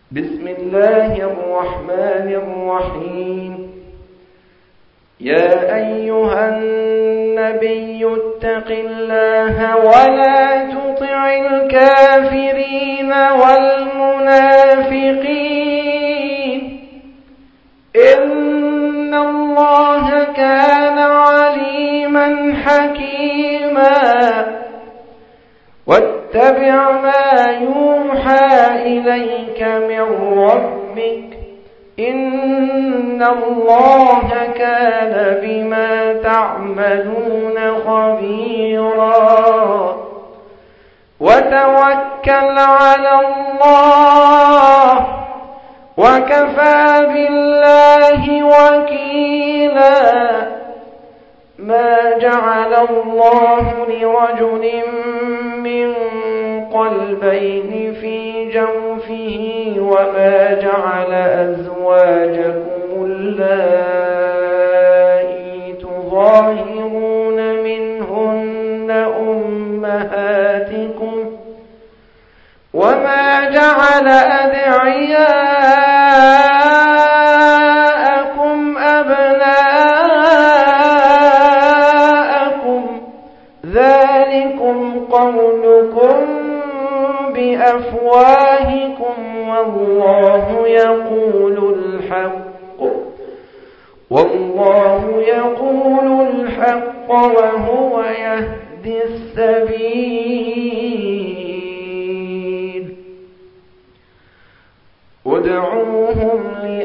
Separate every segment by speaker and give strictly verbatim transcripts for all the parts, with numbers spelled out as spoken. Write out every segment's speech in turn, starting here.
Speaker 1: بسم الله الرحمن الرحيم. يا أيها النبي اتق الله ولا تطع الكافرين والمنافقين إن الله كان عليما حكيما. واتبع ما يوحى إليك من ربك إن الله كان بما تعملون خبيرا. وتوكل على الله وكفى بالله وكيلا. ما جعل الله لرجل من قلبين في جوفه وما جعل أزواجكم اللائي تظاهرون منهن أمهاتكم وما جعل أدعياءكم أبناءكم ذلكم قولكم بأفواهكم والله يقول الحق والله يقول الحق وهو يهدي السبيل. ادعوهم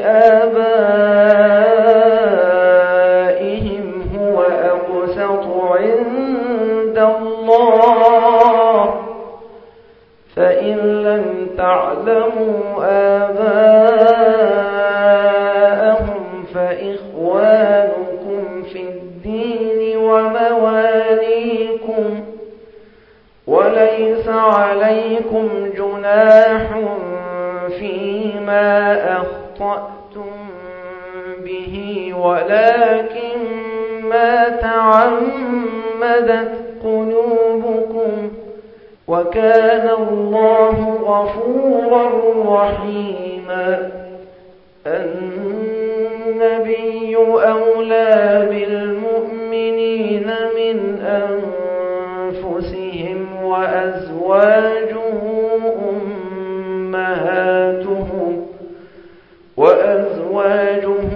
Speaker 1: لآبائهم هو أقسط عند الله فإن لم تعلموا آباءهم فإخوانكم في الدين ومواليكم وليس عليكم جناح فيما أخطأتم به ولكن ما تعمدت قلوبكم وكان الله غفورا رحيما. النبي أولى بالمؤمنين من أنفسهم وأزواجه أمهاتهم وأزواجه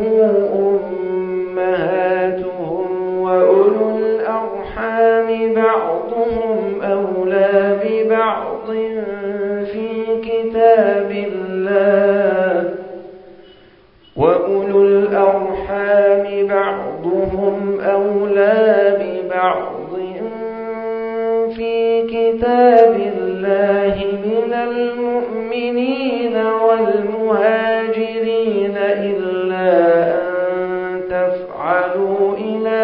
Speaker 1: أمهاتهم وأولو الأرحام بعضهم أولى ببعض في كتاب الله وأولو الأرحام بعضهم أولى ببعض في كتاب الله من المؤمنين والمهاجرين إلا أن تفعلوا إلى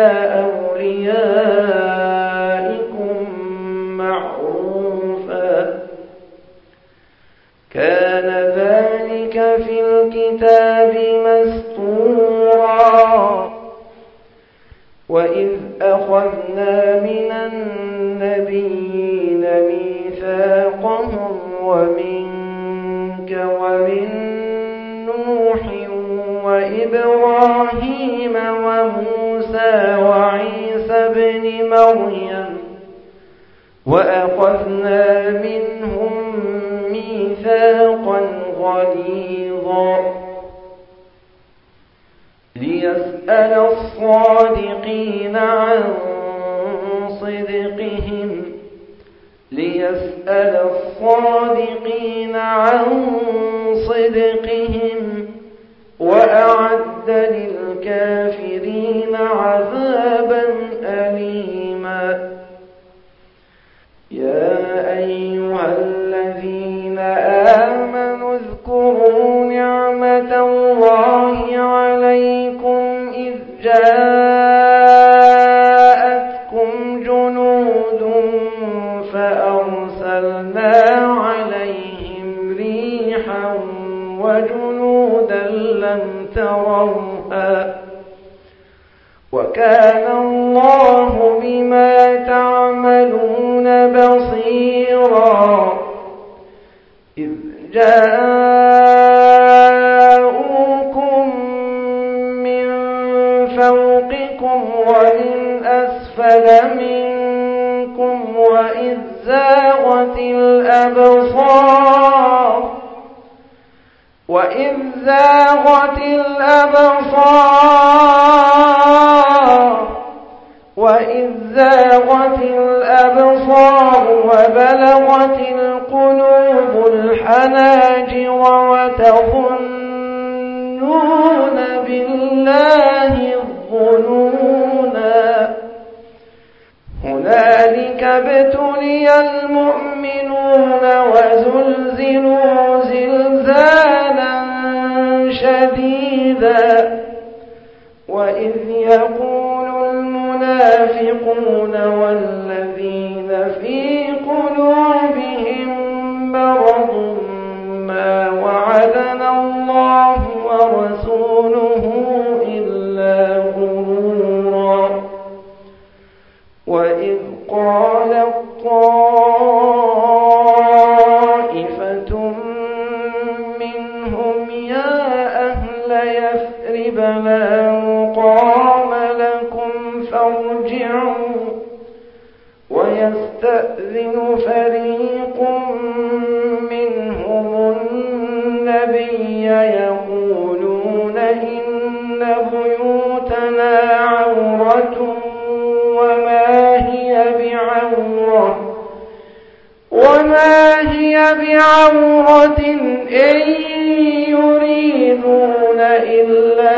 Speaker 1: أوليائكم معروفا كان ذلك في الكتاب مسطورا. وإذ أخذنا من النبيين ميثاقهم ومنك ومن نوح وإبراهيم وموسى وعيسى ابن مريم وأخذنا منهم ميثاقا غليظا ليسأل الصادقين عن صدقهم ليسأل الصادقين عن صدقهم وأعد للكافرين عذابا أليما. يا أيها الذين آمنوا اذكروا نعمة الله عليكم إذ جاءتكم جنود فأرسلنا عليهم ريحا وجنودا لم تروها وكان الله بما تعملون بصيرا. إذ جاء وإذ زاغت الأبصار وإذ زاغت الأبصار وبلغت القلوب الحناجر وتظنون بالله الظنونا هنالك ابتلي المؤمنون وزلزلوا زلزالا شديدا وإذ يقول المنافقون والذين في قلوبهم مرض ما وعدنا الله ورسوله إلا غرورا وإذ قالت طائفة منهم يا أهل يثرب لا مقام لكم فارجعوا ويستأذن فريق منهم النبي يقولون إن بيوتنا عورة وما هي بعورة وما هي بعورة إن يريدون إلا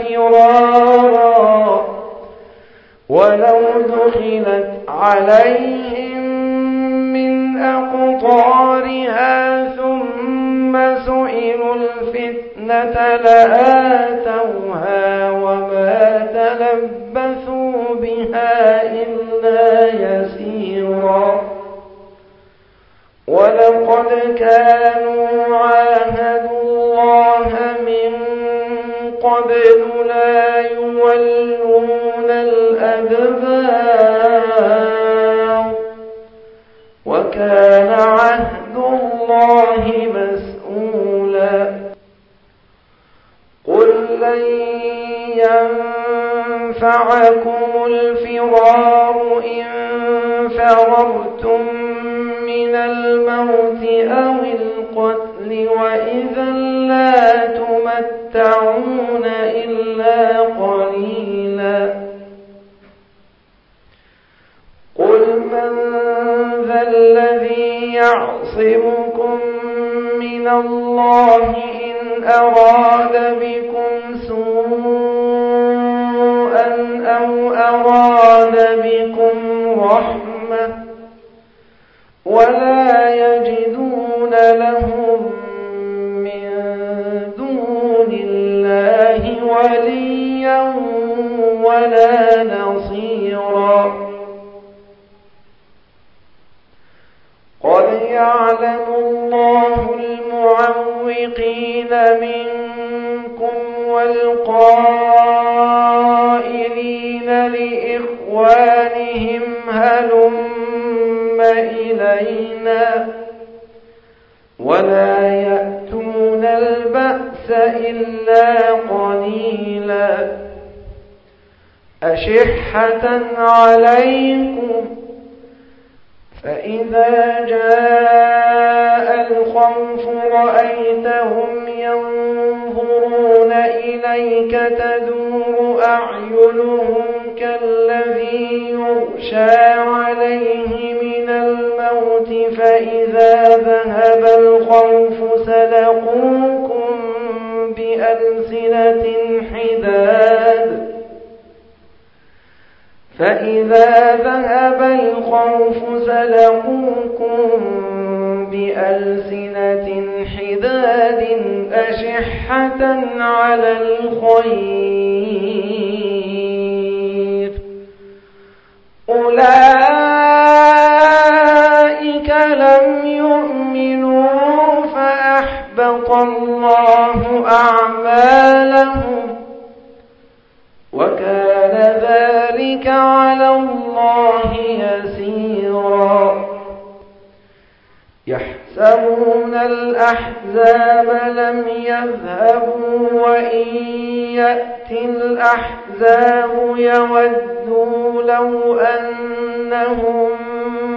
Speaker 1: فرارا ولو دخلت عليهم من أقطارها ثم سئلوا الفتنة لآتوها وما تلبثوا بها إلا يسيرا ولقد كانوا عاهدوا الله من قبل لا يولون الأدبار وكان عهد الله مسؤولا قل لن ينفعكم الفرار إن فررتم من الموت أو القتل وإذا لا تمتعون إلا قليلا قل من ذا الذي يعصمكم من الله إن أراد بكم سوءا أو أراد بكم رحمة ولا يجدون لهم من دون الله وليا ولا نصيرا قد يعلم الله المعوقين منكم والقائلين لإخوانهم هلم إلينا ولا يأتون البأس إلا قليلا أشحة عليكم فإذا جاء الخوف رأيتهم ينظرون إليك تدور أعينهم كالذي يغشى عليه من الموت فإذا ذهب الخوف سلقوكم بألسنة حداد فإذا ذهب الخوف سلقوكم بألسنة حداد أشحة على الخير أولئك لم يؤمنوا فأحبط الله أعمالهم وكان ذلك على الله يسيرا يحسبون الأحزاب لم يذهبوا وإن يأتي الأحزاب يودوا لو أنهم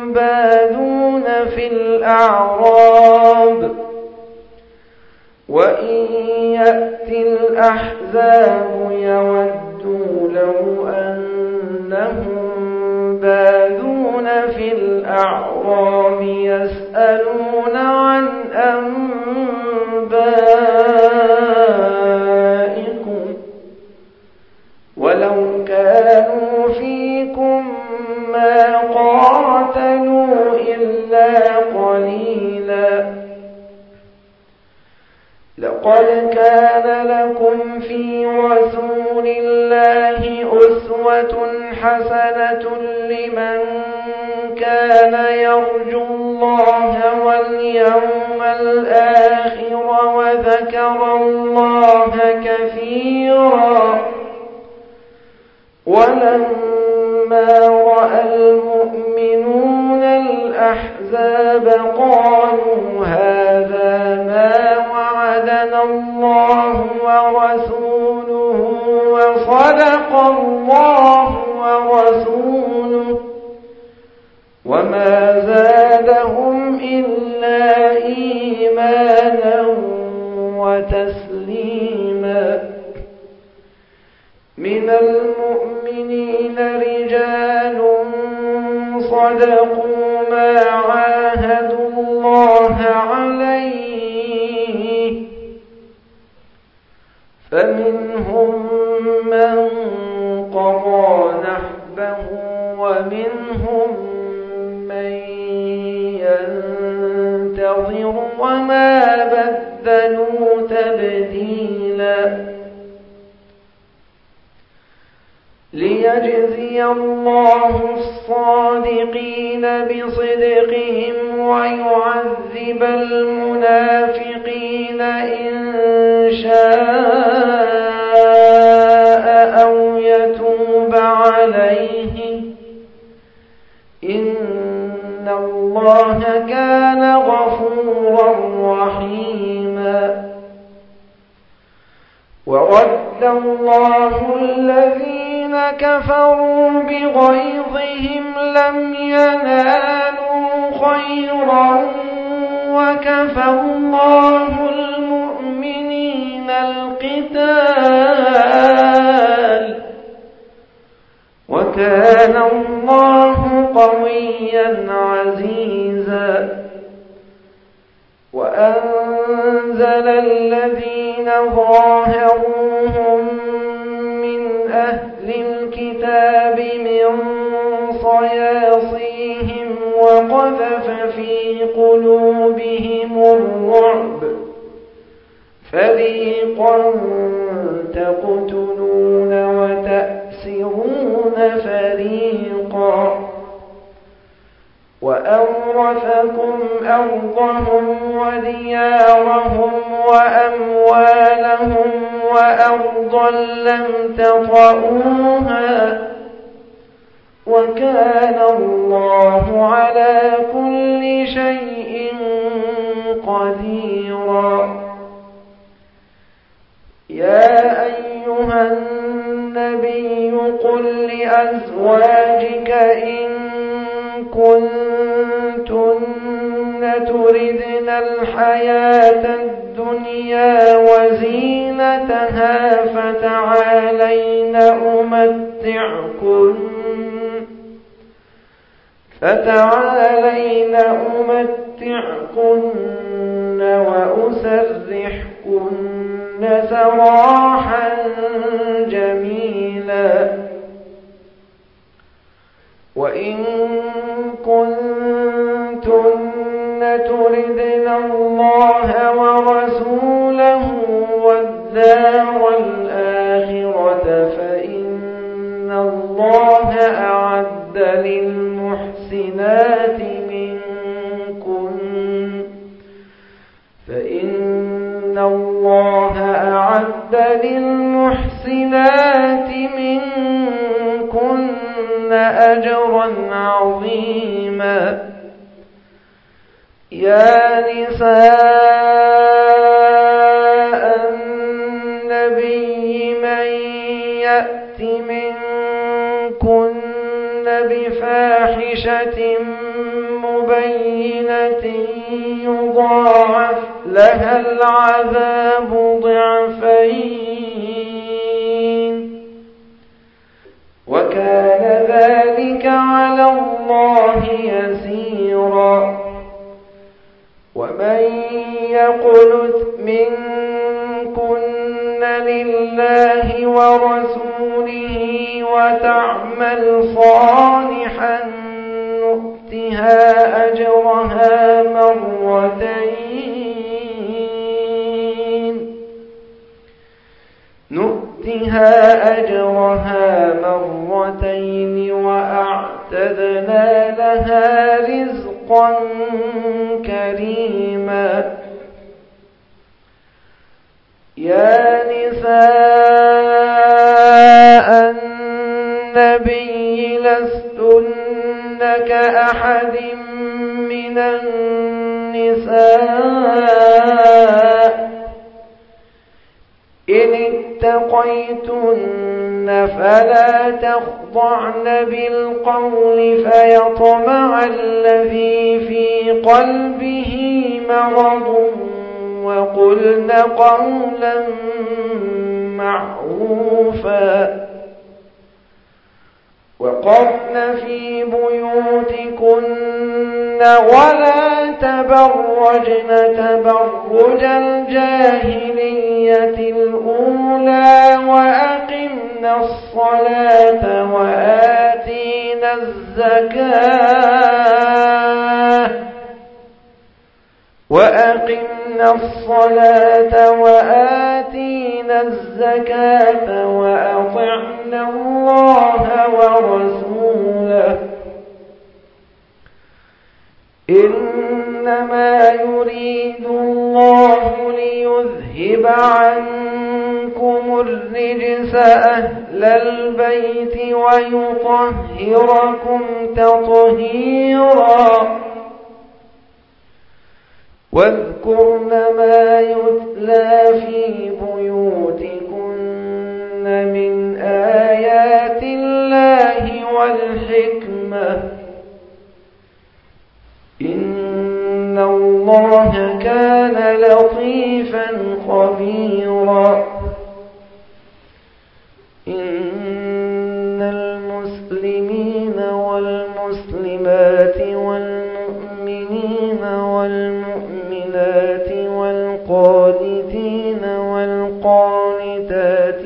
Speaker 1: بادون في الأعراب وإن وإن يأتي الأحزاب يودوا لو أنهم باذون في الأعراب يسألون عن أنبائكم ولو كانوا فيكم ما قاتلوا إلا قليلا لقد كان لكم في رسول الله أسوة حسنة لمن كان يرجو الله واليوم الآخر وذكر الله كثيرا ولما رأى المؤمنون الأحزاب قالوا هذا ما وعدنا الله ورسوله وصدق الله ورسوله وما زادهم إلا إيمانا وتسليما من المؤمنين رجال صدقوا ما عاهدوا الله عليه فمنهم من قضى نحبه ومنهم من ينتظر وما بدلوا تبديلا ليجزي الله الصادقين بصدقهم ويعذب المنافقين إن شاء أو يتوب عليهم إن الله كان غفورا رحيما ورد الله الذين كفروا بغيظهم لم ينالوا خيرا وكفى الله المؤمنين القتال وكان الله قويا عزيزا وأنزل الذين ظاهروهم من أهل الكتاب من صياصيهم وقذف في قلوبهم الرعب فريقا تقتلون وتأسرون فريقا وأورثكم أرضهم وديارهم وأموالهم وأرضا لم تطئوها وكان الله على كل شيء قديرا يا أيها النبي قل لأزواجك إن كنتن تردن الحياة الدنيا وزينتها فتعالين أمتعكن فتعالين أمتعكن وأسرحكن سراحا جميلا وإن كنتن تردن الله ورسوله والدار الآخرة فإن الله أعد للمحسنات منكن فإن الله أعد للمحسنات منكن أجرا عظيما يا نساء النبي من يأت منكن بفاحشة مبينة يضاعف لها العذاب ضعفين وكان ذلك على الله يسيرا ومن يقنت منكن لله ورسوله وتعمل صالحا نؤتها أجرها مرتين نؤتها أجرها مرتين وأعتدنا لها رزقا كريما يا نساء النبي لستن كأحد من النساء إن اتقيتن فلا تخضعن بالقول فيطمع الذي في قلبه مرض وقلن قولا معروفا وقرن في بيوتكن ولا تبرجن تبرج الجاهلية الأولى وأقمن الصلاة وآتينا الزكاة وأقمنا الصلاة وآتينا الزكاة وأطعنا الله ورسوله إنما يريد الله ليذهب عنكم الرجس أهل البيت ويطهركم تطهيرا واذكرن ما يتلى في بيوتكن من آيات الله والحكمة إن الله كان لطيفا خبيرا إن المسلمين والمسلمات والمؤمنين والمؤمنات والقانتين والقانتات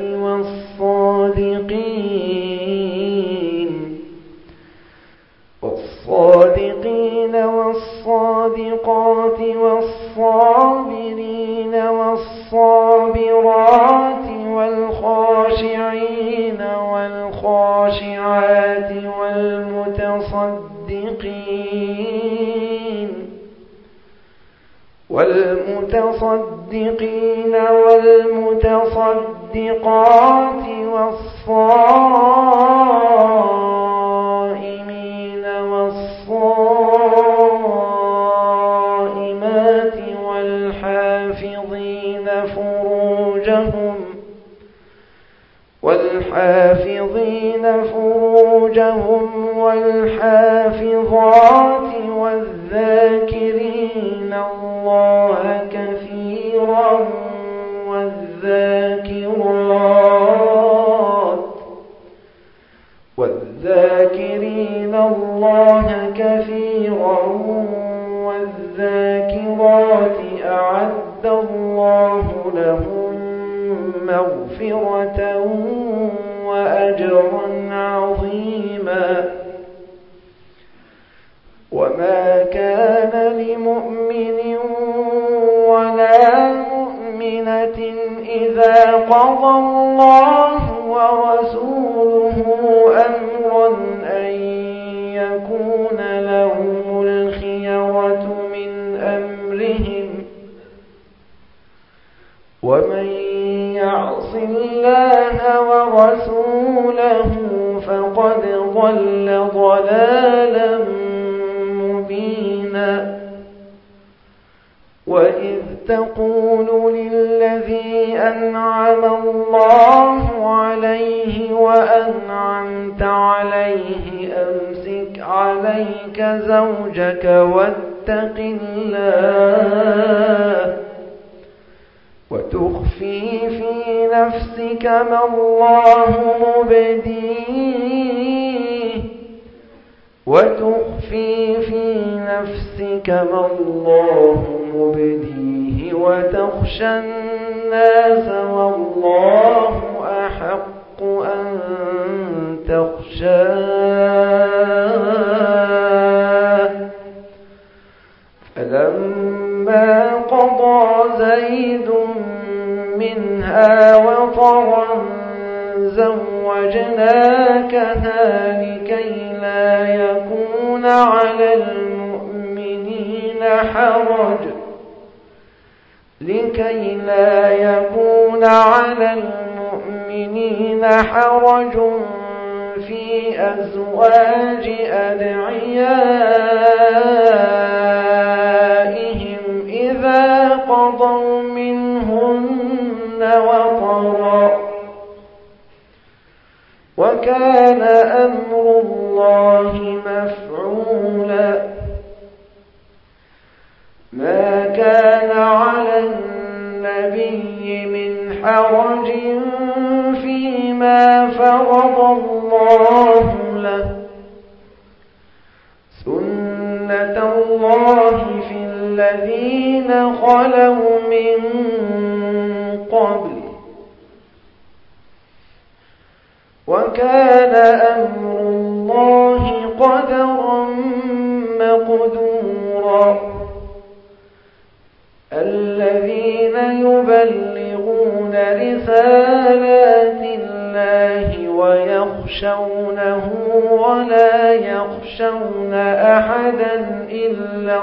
Speaker 1: والصادقين والصادقين والصادقات والصابرين والصابرات والخاشعين والخاشعات والمتصدقين والمتصدقين والمتصدقات والصائمين والصائمات والحافظين فروجهم والحافظين فروجهم والحافظات والذاكرين الله كثيرا والذاكرات والذاكرين الله كثيرا والذاكرات أعد الله لهم مغفرة وأجرا عظيما وما كان لمؤمن ولا مؤمنة إذا قضى الله ورسوله أمرا أن يكون لهم الخيرة من أمرهم ومن يعص الله ورسوله فقد ضل ضلالا مبينا وإذ تقول للذي أنعم الله عليه وأنعمت عليه أمسك عليك زوجك واتق الله وتخفي في نفسك ما الله مبديه وتخفي في نفسك ما الله مبديه وتخشى الناس والله أحق أن تخشاه. فلما قضى زيد منها وطرا زوجناكها لكي لا يكون على المؤمنين حرج لكي لا يكون على المؤمنين حرج في أزواج أدعيائهم إذا قضوا منهن وطرا وكان أمر الله مفعولا. ما كان على النبي من حرج فيما فرض الله له سنة الله في الذين خلوا من قبل وكان أمر الله قدرا مقدورا. الذين يبلغون رسالات الله ويخشونه ولا يخشون أحدا إلا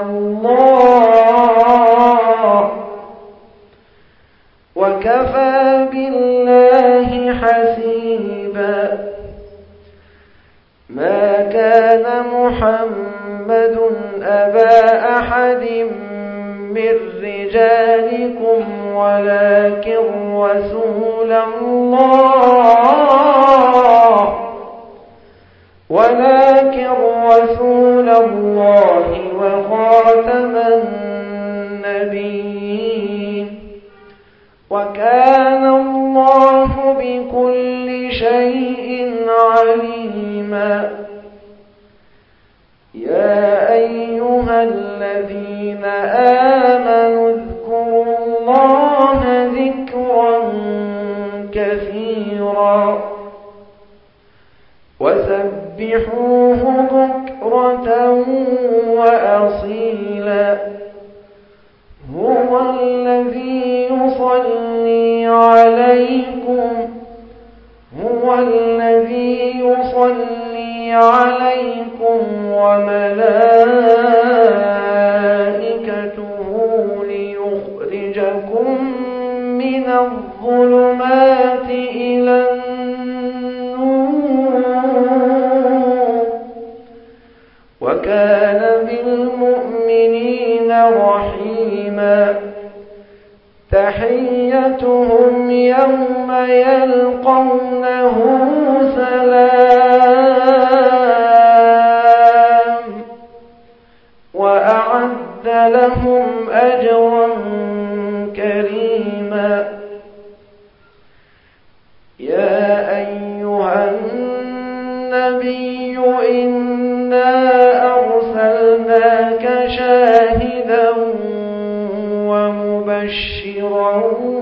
Speaker 1: الله وكفى بالله حسيبا. ما كان محمد أبا أحد من رجالكم ولكن رسول الله ولكن رسول الله وخاتم النبيين وكان الله بكل شيء عليما. يا أيها الذين آمنوا اذكروا الله ذكرا كثيرا وسبحوه بكرة وأصيلا. هو الذي يصلي عليكم هو الذي يصلي عليكم وملائكته ليخرجكم من الظلمات إلى النور وكان بالمؤمنين رحيما. تحيتهم يوم يلقونه سلام وأعد لهم أجرا كريما. يا أيها النبي إنا أرسلناك شاهدا ومبشرا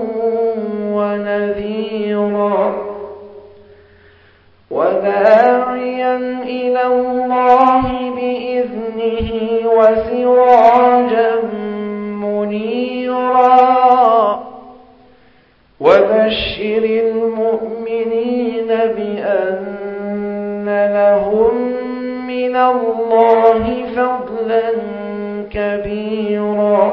Speaker 1: ونذيرا وداعيا إلى الله بإذنه وسراجا منيرا. وبشر المؤمنين بأن لهم من الله فضلا كبيرا.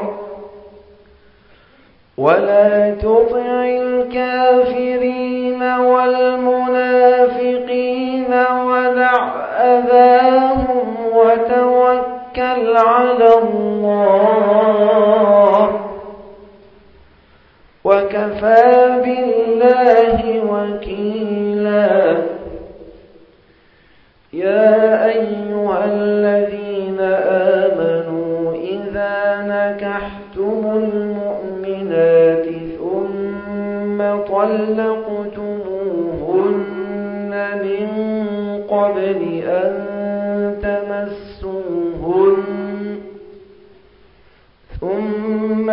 Speaker 1: ولا تطع الكافرين والمنافقين ودع أذاهم وتوكل على الله وكفى بالله وكيلا. يا أيها الذين آمنوا إذا نكحتم المؤمنات ثم طلقتموهن من قبل أن تمسوهن ثم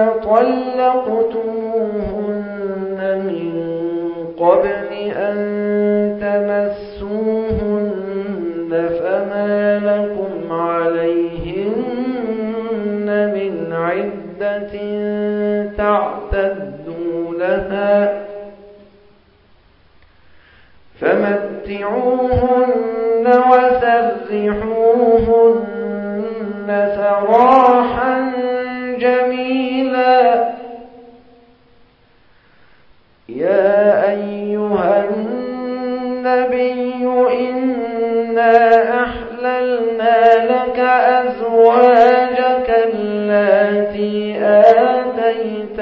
Speaker 1: طلقتموهن من قبل أن تمسوهن فما لكم عليهن من عدة تعتدونها فمتعوهن وسرحوهن سراحا جميلا. يا أيها النبي إنا أحللنا لك أزواجك اللاتي آتيت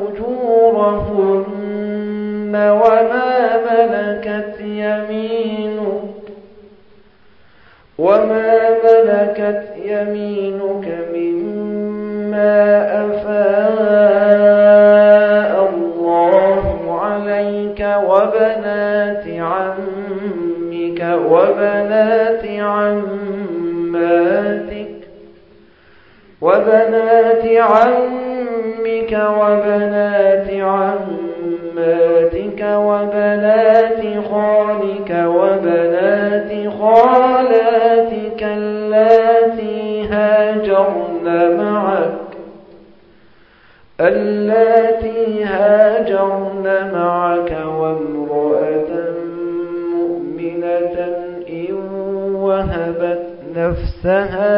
Speaker 1: أجورهن وما ملكت يمينك وما ملكت يمينك مما أفاء الله عليك وبنات عمك وبنات عماتك وبنات عمك وبنات عماتك وبنات خالك وبنات خالاتك اللاتي هاجرن معك اللاتي هاجرن معك وامرأة مؤمنة إن وهبت نفسها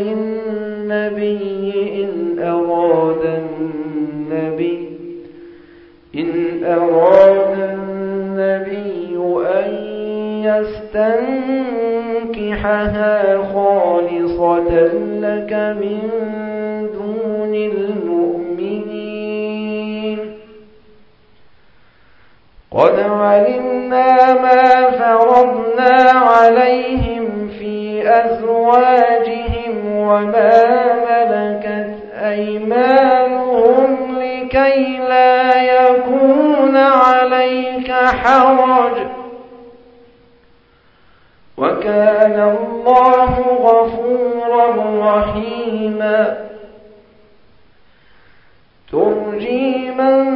Speaker 1: للنبي إن أراد النبي إن أراد النبي أن يستنكحها خالصة لك من دون المؤمنين. قد علمنا ما فرضنا عليهم في أزواجهم وما ملكت أيمانهم لكي لا يكون عليك حرج وكان الله غفورا رحيما. ترجي من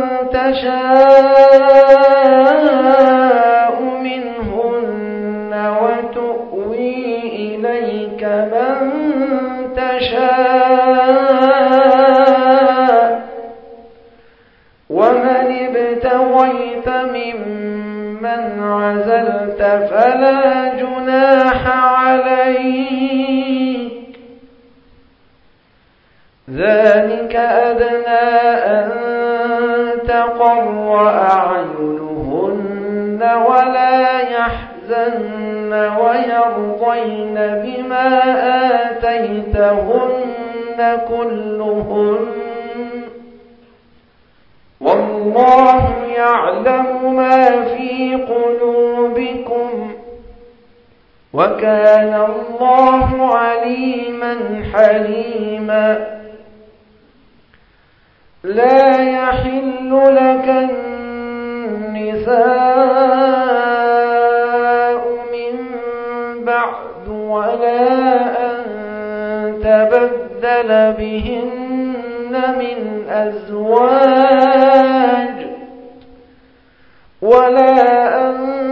Speaker 1: تشاء منهن وتؤوي إليك من تشاء ومن ابتغيت ممن عزلت فلا جناح عليك ذلك أدنى أن تقر أعينهن ولا يحزن ويرضين بما آتيتهن كلهن والله يعلم ما في قلوبكم وكان الله عليما حليما. لا يحل لك النساء من بعد ولا أن تبدل بهن من أزواج ولا أن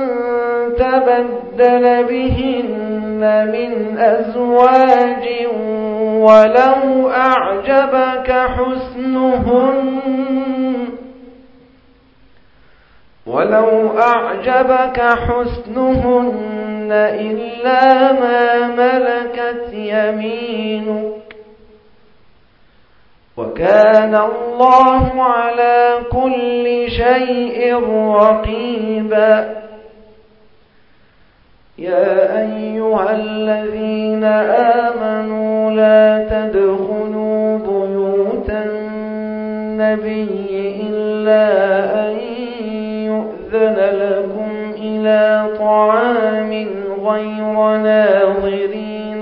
Speaker 1: تبدل بهن من أزواج ولو أعجبك حسنهن ولو أعجبك حسنهن إلا ما ملكت يمينك وكان الله على كل شيء رقيبا. يا أيها الذين آمنوا لا تدخلوا بيوت النبي إلا أن يؤذن لكم إلى طعام غير ناظرين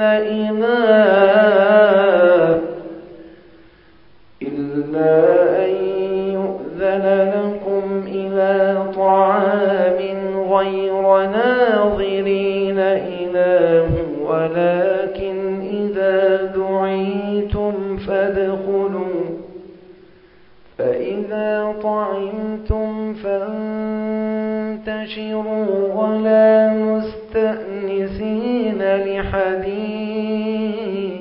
Speaker 1: إناه إلا أن يؤذن لكم إلى إلى طعام غير ناظرين إناه ولكن إذا دعيتم فادخلوا فإذا طعمتم فانتشروا ولا مستأنسين لحديث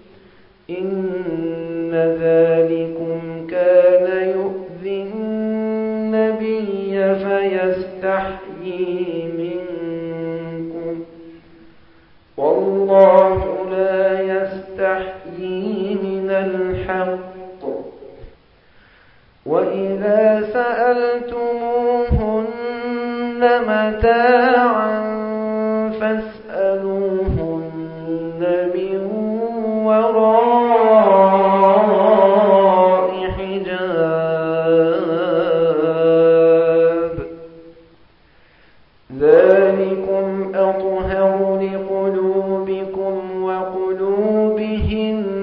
Speaker 1: إن ذلكم كان يؤذي النبي فيستحيي منكم والله لا يستحيي من الحق وإذا سألتموهن متاعا فاسألوهن من وراء حجاب ذلكم أطهر لقلوبكم وقلوبهن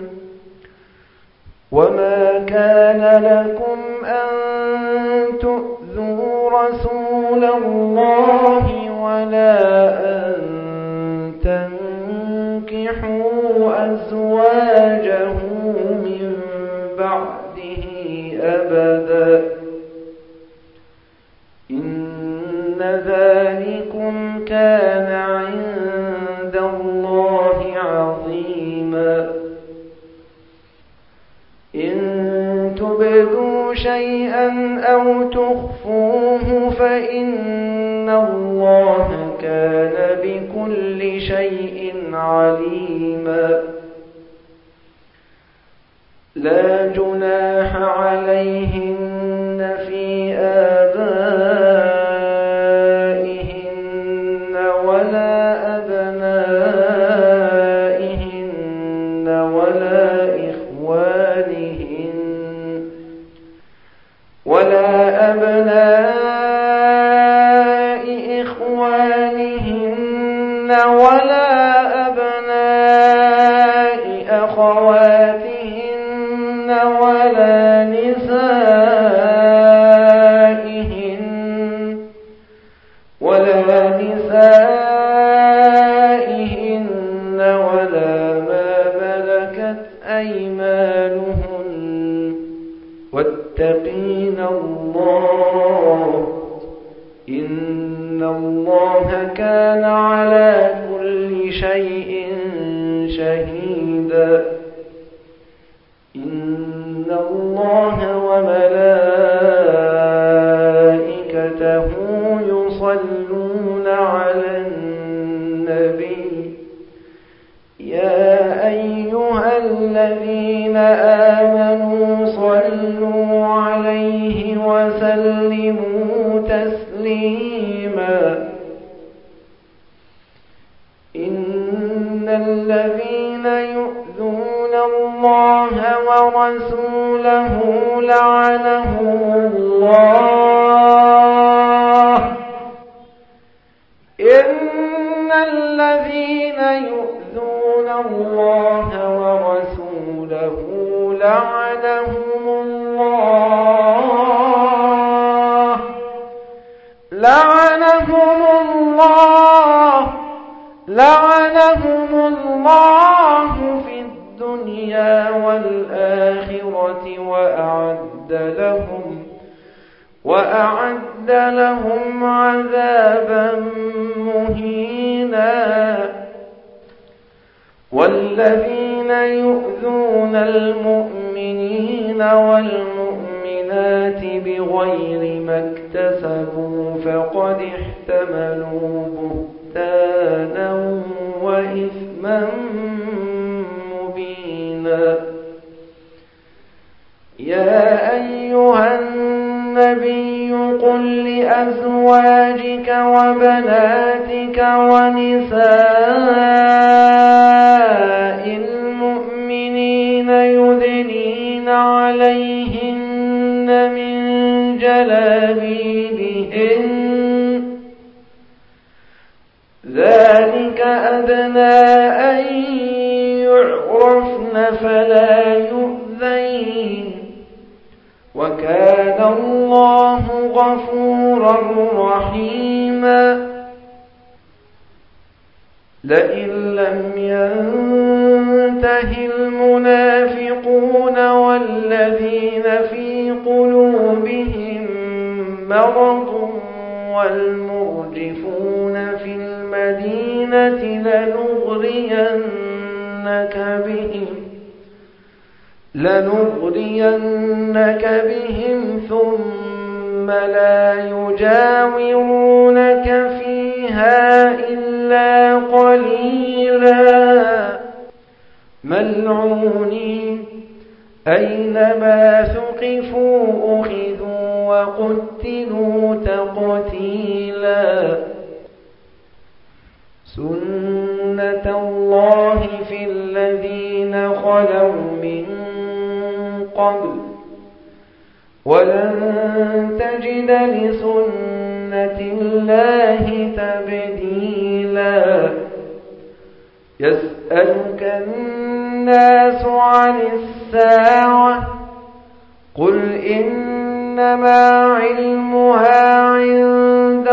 Speaker 1: وما كان لكم أن تؤذوا رسول الله ولا أن تنكحوا أزواجه من بعده أبدا إن ذلكم كان عند الله عظيما إن تبدوا شيئا أو تخفوه فإن الله كان بكل شيء عليما لا جناح عليهن في آبائهن ولا أبنائهن ولا إخوانهن ولا أبناء إخوانهن ولا أبناء أخواتهن ولا نسائهن ولا نسائهن ولا ما ملكت أيمانهن واتقين الله إن الله كان على كل شيء شهيدا إن الله وملائكته يصلون على النبي يا أيها الذين آمنوا صلوا عليه وسلموا تسليما إن الذين يؤذون الله ورسوله لعنهم الله إن الذين يؤذون الله ورسوله لعنهم الله لعنهم الله لعنهم الله في الدنيا والآخرة وأعد لهم وأعد لهم عذابا مهينا والذين يؤذون المؤمنين والمؤمنات بغير ما اكتسبوا فقد احتملوا بهتانا وإثما مبينا يا أيها النبي قل لأزواجك وبناتك ونساء المؤمنين يدنين عليهن من جلابيبهن ذلك أدنى أن يعرفن فلا يؤذين وكان الله غفورا رحيما لئن لم ينته المنافقون والذين في قلوبهم مرض والمرجفون في المدينة لنغرينك بهم لنغرينك بهم ثم لا يجاورونك فيها إلا قليلا ملعونين أينما ثقفوا أخذوا وقتلوا تقتيلا سنة الله في الذين خلوا من قبل ولن تجد لسنة الله تبديلا يسألك الناس عن الساعة قل إنما علمها عند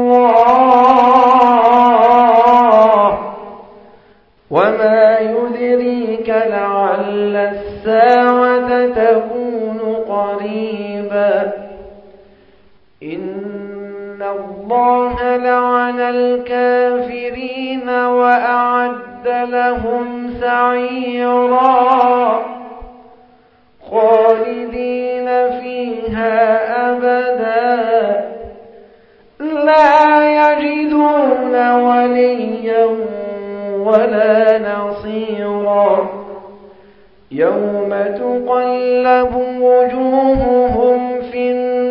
Speaker 1: الله وما يدريك لعل الساعة تكون قريبا إن الله لعن الكافرين وأعد لهم سعيرا خالدين فيها أبدا لا يجدون وليا ولا نصيرا يوم تقلب وجوههم في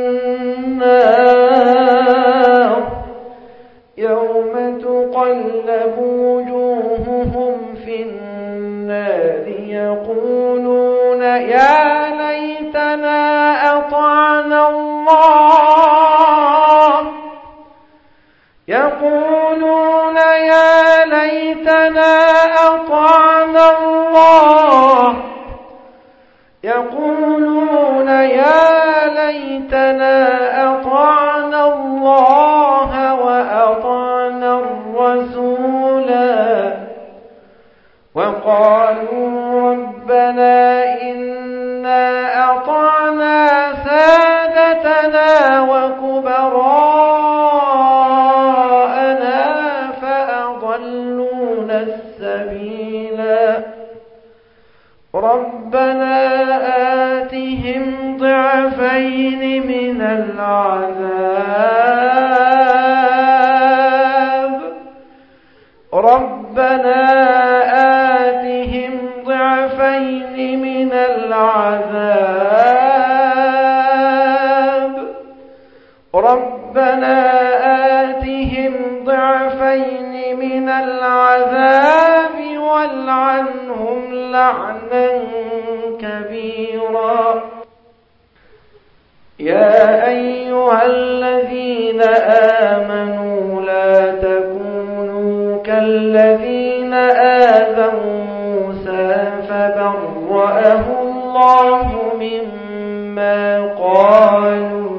Speaker 1: النار يوم تقلب وجوههم في النار يقولون يا ليتنا أطعنا الله يقولون يا ليتنا أطعنا الله يقولون يا ليتنا أطعنا الله وأطعنا الرسولا وقالوا ربنا إنا أطعنا سادتنا وكبراءنا فأضلونا السبيلا ربنا آتهم ضعفين من العذاب ربنا آتهم ضعفين من العذاب ربنا آتهم ضعفين من العذاب والعنهم لعنا كبيرا يا أيها الذين آمنوا لا تكونوا كالذين آذوا موسى فبرأه الله مما قالوا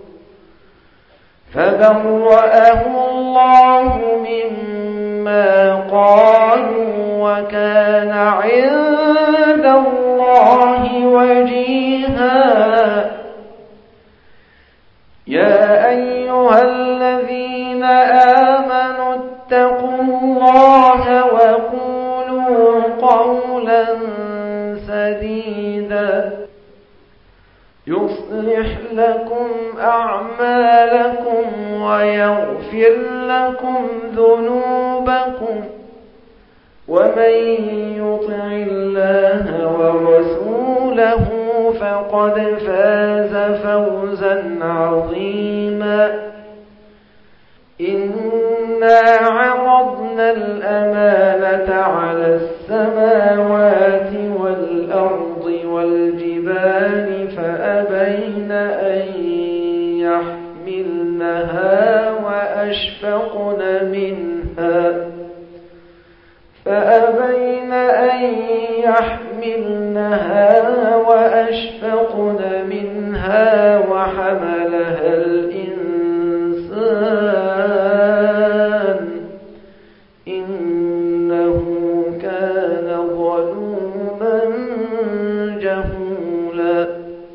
Speaker 1: فبرأه الله مما قالوا وكان عند الله وجيها يا أيها الذين آمنوا اتقوا الله وقولوا قولا سديدا يصلح لكم أعمالكم ويغفر لكم ذنوبكم ومن يطع الله ورسوله فقد فاز فوزا عظيما إنا عرضنا الأمانة على السماوات والأرض والجبال فأبين أن يحملنها وأشفقن منها فأبين أن يحملنها وأشفقن منها وحملها حملها الإنسان إنه كان ظلوما جهولا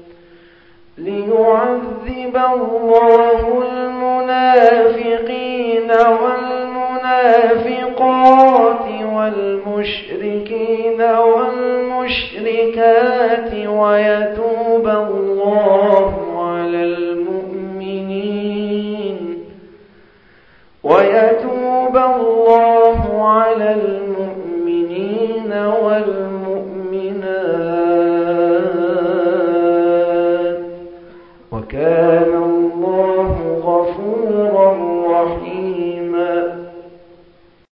Speaker 1: ليعذب الله المنافقين والمنافقات والمشركين والمشركات